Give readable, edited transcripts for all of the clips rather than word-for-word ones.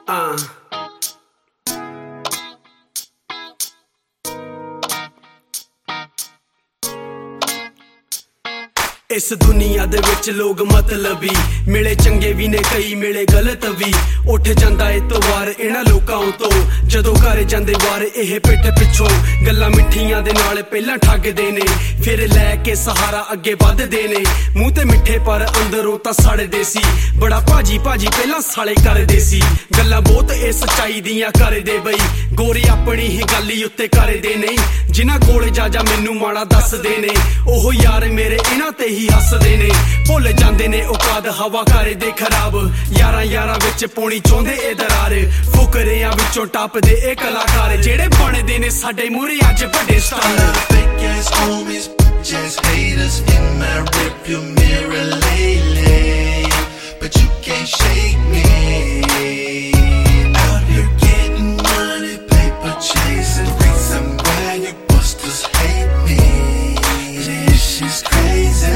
इस दुनिया दे विच लोग मतलबी मिले चंगे भी ने कई मिले गलत भी उठ जांदा एतवार इन्हां लोकां तो जदों घर जांदे वार एह पिठ पिछों गल्लां मिठियां दे नाल पहलां ठगदे ने फिर लैके सहारा अगे वधदे ने मूंह ते मिठे पर अंदरों तां सड़दे सी बड़ा भाजी भाजी पहलां साले करदे सी गल्लां बहुत ए सच्चाई दियां करदे बई गोरे अपनी ही गल ही उत्ते करदे नहीं जिन्हां कोल जा मैनू माड़ा दसदे ने ओह यार मेरे इन्हां ते ही हसदे ने भुल जांदे ने औकात हवा करे दे खराब यारां यारां विच पौनी चाहुंदे ए दरार फुकरियां विचों टपदे ए कलाकार जेड़े बनदे ने साडे मूहरे अज वड्डे star Just haters in my rearview mirror lately, but you can't shake me. Out here getting money, paper chasing. Reason why you busters hate me. This shit's crazy.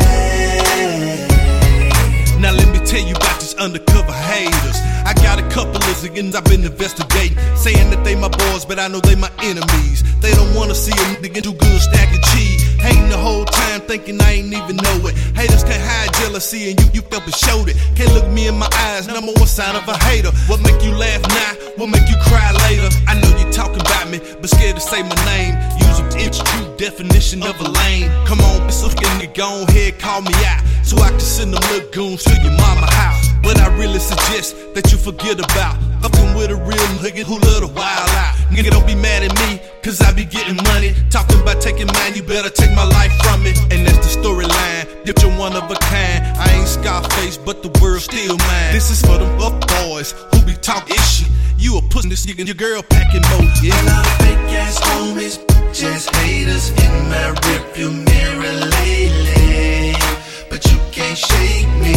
Now let me tell you about these undercover haters. I got a couple of niggas I've been investigating, saying that they my boys, but I know they my enemies. They don't wanna see a nigga do good stacking cheese. Hating the whole time, thinking I ain't even know it. Haters can't hide jealousy, and you up and showed it. Can't look me in my eyes, number one sign of a hater. What make you laugh now? What make you cry later? I know you talking about me, but scared to say my name. Use it's true definition of a lame. Come on, so nigga, go ahead, call me out, so I can send them little goons to your mama house. But I really suggest that you forget about fucking with a real nigga who love to wild out. Nigga, don't be mad at me, cause I be getting money. Talking about taking mine, you better take my life from it. And that's the storyline, if you're one of a kind. I ain't Scarface, but the world's still mine. This is for them up boys who be talking shit. You a pussy, this nigga, your girl packing more, yeah. A lot of fake ass homies, just haters in my rearview mirror lately, but you can't shake me.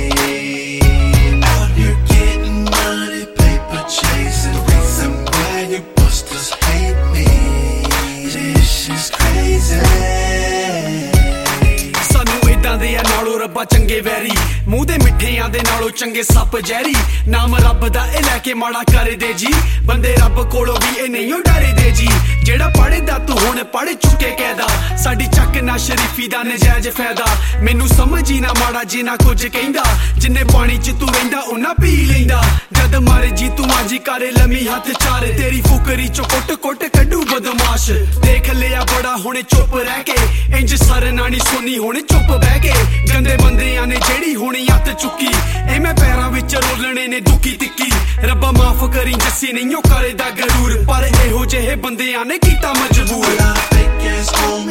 Out here getting money, paper chasing. Reason why you busters hate me. This shit's crazy. दे नालों रब्बा चंगे vary मूंह दे मिठियां दे नालों चंगे सप जहरी नाम रब दा ए लैके माड़ा कर दे जी बंदे रब कोलों भी ए नहीं डरे दे जी जेड़ा पढ़े दा तू हुण पढ़ चुके कहदा साडी चक ना शरीफी दा नजायज फायदा मैनू समझ ही ना माड़ा जी ना कुछ कहंदा जिन्ने पानी च तू रहिंदा उन्ना पी लैंदा जद मारे जी तू माजी करे लमी हाथ चार तेरी फुकरी चो कुट कुट कड्डू बदमाश देख लिया बड़ा हुणे चुप रह के इंज सर नानी सोनी हुणे चुप बह के गंदे बंदियां ने जेड़ी हुणी हत्थ चुकी ए मैं पैरां विच रोलणे ने दुखी तिक्की रब्बा माफ करी जस्सी नहीं ओ करे दा गरूर पर एहो जेहे बंदियां ने कीता मजबूर